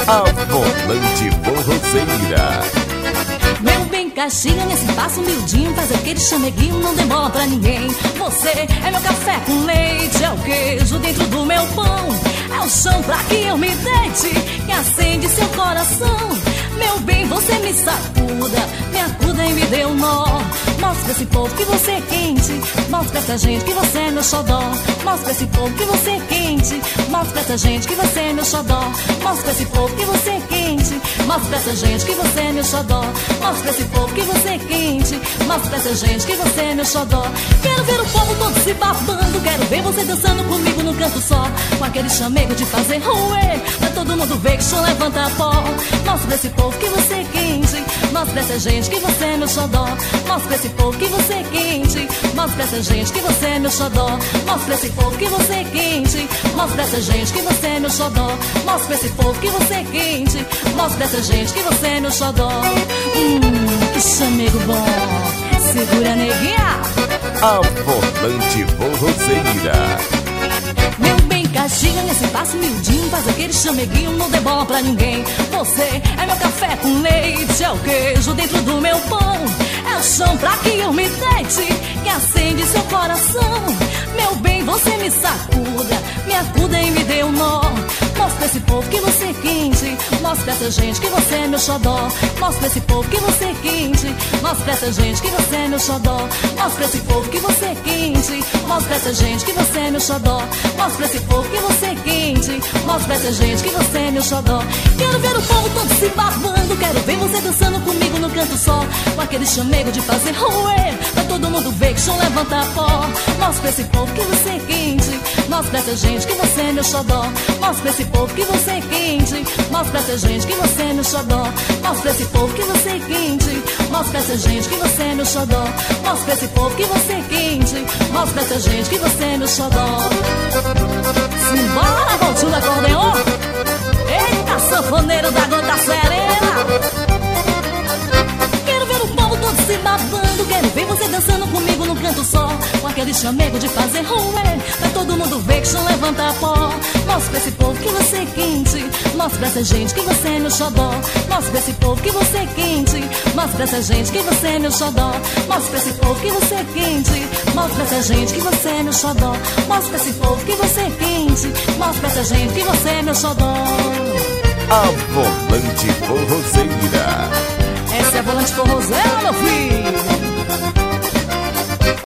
A volante forrozeira. Meu bem, caixinha nesse passo humildinho, faz aquele chameguinho, não demora pra ninguém. Você é meu café com leite, é o queijo dentro do meu pão, é o chão pra que eu me deite, que acende seu coração. Meu bem, você me sacuda, me acuda e me dê um nó. Mostra pra esse povo que você é quente, mostra pra essa gente que você é meu xodó. Mostra pra esse povo que você é quente, mostra pra essa gente que você é meu xodó. Mostra pra esse povo que você é quente, mostra pra essa gente que você é meu xodó. Mostra pra esse povo que você é quente, mostra pra essa gente que você é meu xodó. Quero ver o povo todo se babando, quero ver você dançando comigo num canto só, com aquele chamego de fazer ruê, pra todo mundo ver que o chão levanta pó. Mostra pra esse povo que você é quente, mostra pra essa gente que você é meu xodó. Mostra pra esse povo que você é quente, mostra pra essa gente que você é meu xodó. Mostra pra esse povo que você é quente, mostra pra essa gente que você é meu xodó. Mostra pra esse povo que você é quente, mostra pra essa gente que você é meu xodó. Que chamego bom, segura neguinha. A volante forrozeira. Meu bem, castiga nesse passo humildinho, faz aquele chameguinho, não dê bola pra ninguém. Você é meu café com leite, é o queijo dentro do meu pão, é o chão pra que eu me deite, que acende seu coração. Meu bem, você me sacuda, me acuda e me dê um nó. Mostra pra esse povo que você é quente, mostra pra essa gente que você é meu xodó. Mostra pra esse povo que você é quente, mostra pra essa gente que você é meu xodó. Mostra pra esse povo que você é quente, mostra pra essa gente que você é meu xodó. Mostra pra esse povo que você é quente, mostra pra essa gente que você é meu xodó. Quero ver o povo todo se babando, quero ver você dançando comigo no canto só, com aquele chamego de fazer ruê, pra todo mundo ver que o chão levanta pó. Mostra pra esse povo que você é quente, mostra pra essa gente que você é meu xodó. Mostra pra esse povo que você é quente, mostra pra essa gente que você é meu xodó. Mostra pra esse povo que você é quente, mostra pra essa gente que você é meu xodó. Mostra pra esse povo que você é quente, mostra pra essa gente que você é meu xodó. Simbora, voltinho do acordeon. Eita, sanfoneiro da gota serena. Quero ver o povo todo se babando, quero ver você dançando comigo num canto só, com aquele chamego de fazer ruê, pra todo mundo ver que o chão levanta pó. Mostra pra esse povo que você é quente, mostra pra essa gente que você é meu xodó. Mostra pra esse povo que você é quente, mostra pra essa gente que você é meu xodó. Mostra pra esse povo que você é quente, mostra pra essa gente que você é meu xodó. Mostra pra esse povo que você é quente, mostra pra essa gente que você é meu xodó. A volante forrozeira. Essa é a volante forrozeira, meu filho.